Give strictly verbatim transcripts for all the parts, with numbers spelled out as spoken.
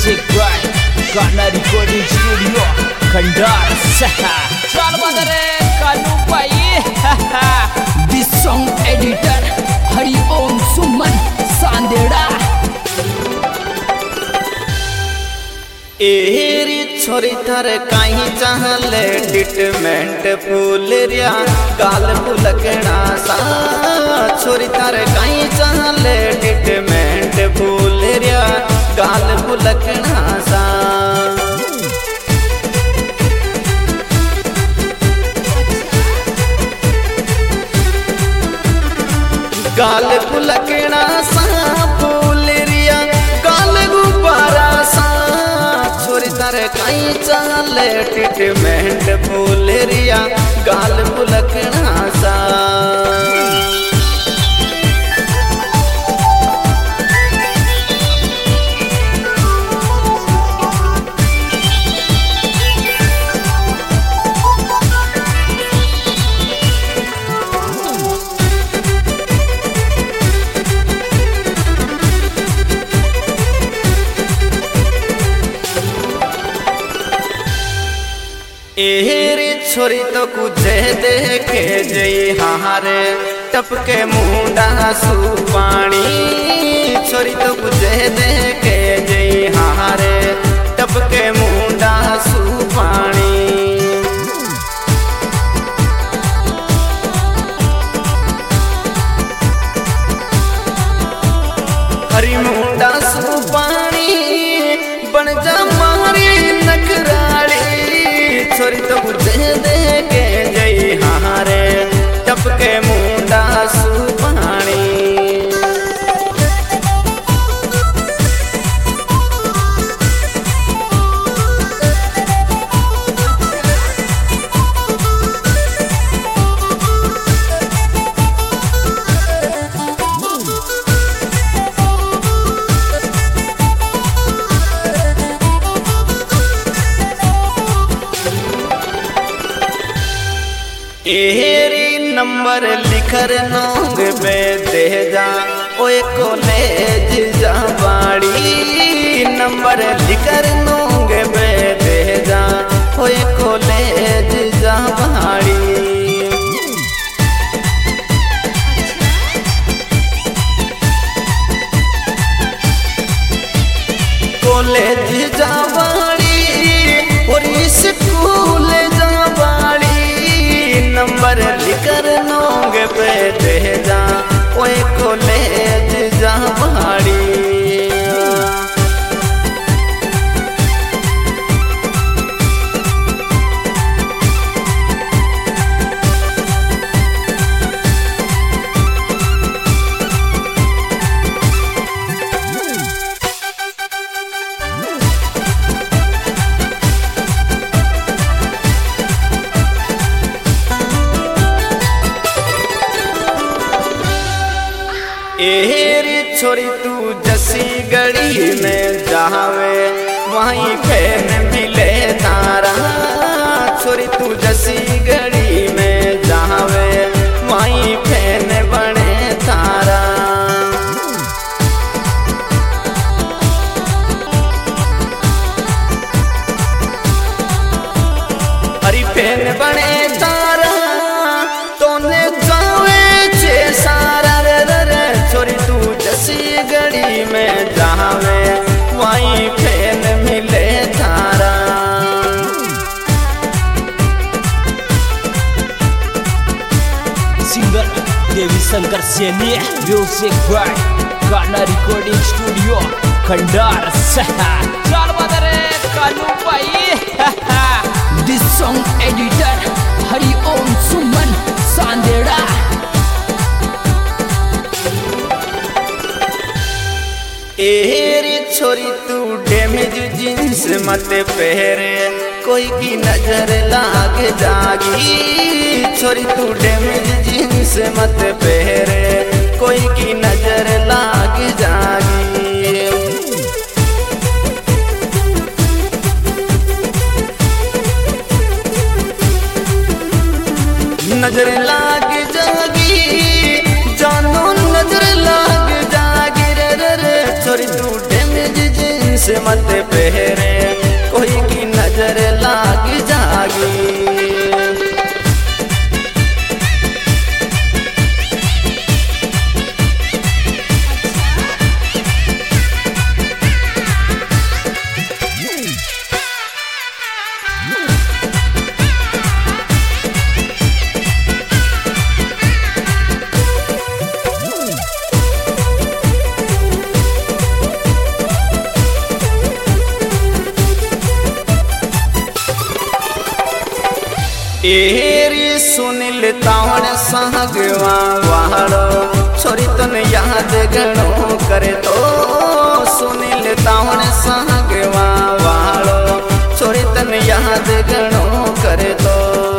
Music by Ghana Recording Studio Kandar Saha. Chal badare Kalu bhai. This song editor Hari Om Suman Sandera. एरी छोरी थर कहीं चाहले treatment फूल रिया गाल फुलकना सा छोरी थर कहीं चाहले ट्रीटमेंट फूल रिया गाल फुलकना सा गाल फुलकना सा फूल रिया गाल गुब्बारा सा छोरी तारे कहीं चाले ट्रीटमेंट फूल रिया गाल फुलकना सा एरी छोरी तो कुझे देखे जई हारे टपके मुंडा सु पानी छोरी तो कुझे देखे जई हारे टपके मुंडा सु पानी हरी मुंडा सु पानी बन जा मारी नखराड़ी छोरी तो बुझे देखे जई हारे टपके मुंडा सु पानी एरी नंबर लिखर नोंग पे दे जा ओए कॉलेज जा बाड़ी नंबर लिखर नोंग पे दे जा ओए कॉलेज जा बाड़ी कॉलेज जा बाड़ी और स्कूल जा बाड़ी नंबर लिखर नोंग पे दे जा ओए कॉलेज जा बाड़ी एरी छोरी तू जसी गड़ी में जावे वहीं फैन मिले तारा छोरी तू जसी गड़ी में जावे वहीं फैन बने तारा हरी फैन बने तारा तोने जावे छे सारा छोरी तू जसी गड़ी में जावे वहीं फैन मिले तारा Singer Devi Shankar Seni. Music by Ghana Recording Studio Kandar Saha. Chal badare Kalu bhai. This song editor Hari Om Suman Sandera. एरी छोरी तू डैमेज जींस मत पहरे कोई की नजर लाग जागी छोरी तू डैमेज जींस मत पहरे कोई की नजर लाग जागी नजर लाग जागी जानो नजर लाग जागी रे रे छोरी तू डैमेज जींस जींस मत पहरे कोई की नजर लाग जागी। एरी सुनिल तावण सागवा वालो छोरी तन याद गणो करे तो सुनिल तावण सागवा वालो छोरी तन याद गणो करे तो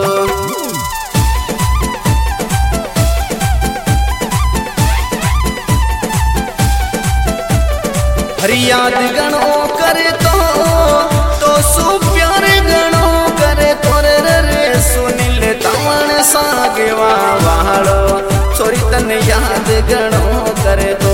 हरी याद गणो करे तो तो सु प्यार गणो करे तोरे रे सुनिल तावण सागवा वालो छोरी तन याद गणो करे तो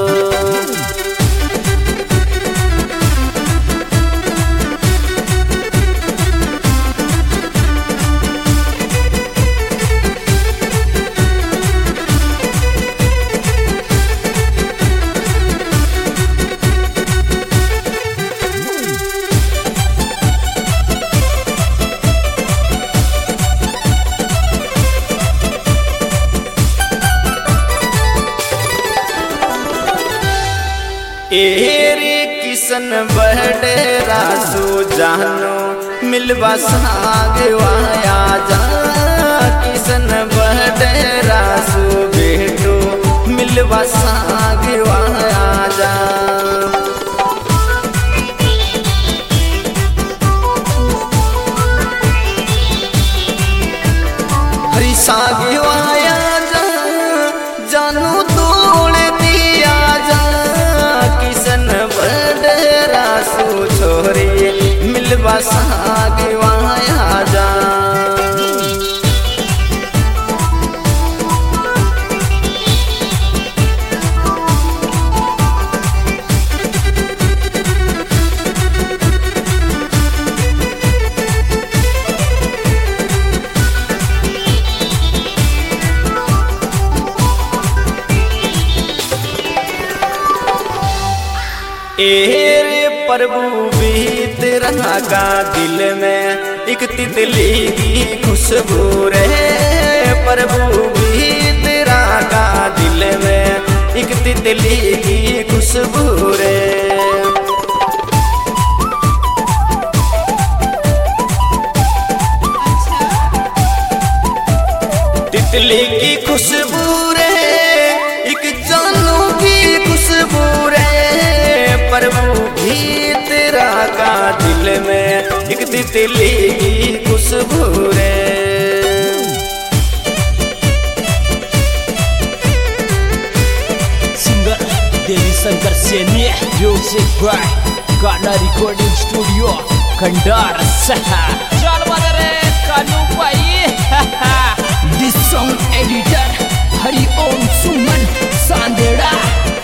एरे किसन बड़े रासू जानो मिलवा सागवाया जा किसन बड़े रासू बेटो मिलवा सागवाया जा हरी सागवाया जा जानू तोड़ दिया जा रासू छोरी मिलवा सागवाया जा एरे प्रभु बीत रहा का दिल में एक तितली की खुशबू रे प्रभु बीत रहा का दिल में एक तितली की खुशबू रे तितली की खुशबू रे एक जानू की खुशबू रे प्रभु भी तेरा का दिल में एक तितली की खुशबू रे singer Devi Shankar Saini music by गाना रिकॉर्डिंग स्टूडियो खंडार सहा चल बदरे कानू भाई दिस सॉन्ग एडिटर हरि ओम सुमन सांदेड़ा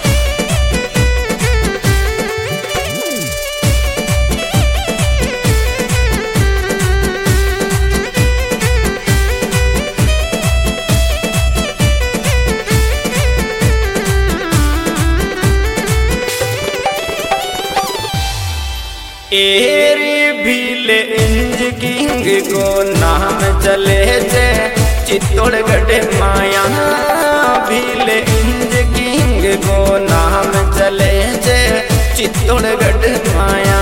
एरी भीले इंज किंग को नाम चले जे चित्तौड़गढ़ माया भीले इंज किंग को नाम चले जे चित्तौड़गढ़ माया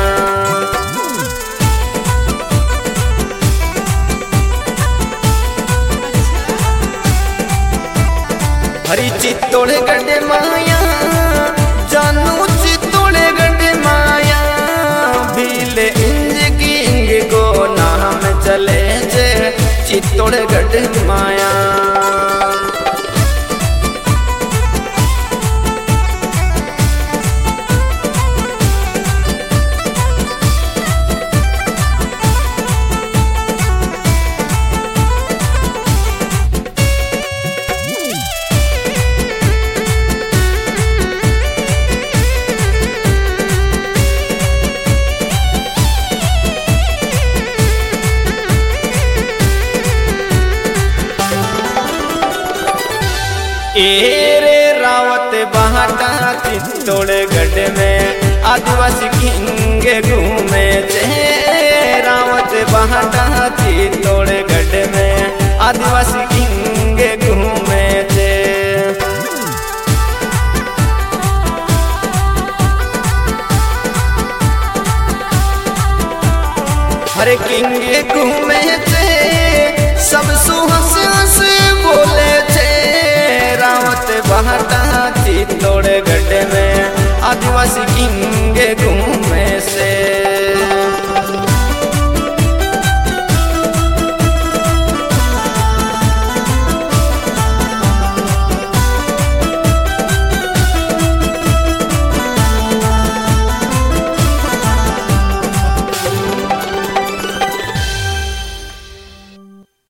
हरी चित्तौड़गढ़ माया जानू चित्तौड़गढ़ माया भीले इंज किंग को नाम चले जे चित्तौड़गढ़ माया ए रे रावत बाटा चित्तौड़गढ़ में आदिवासी किंग घूमे चे। रावत बाटा चित्तौड़गढ़ में आदिवासी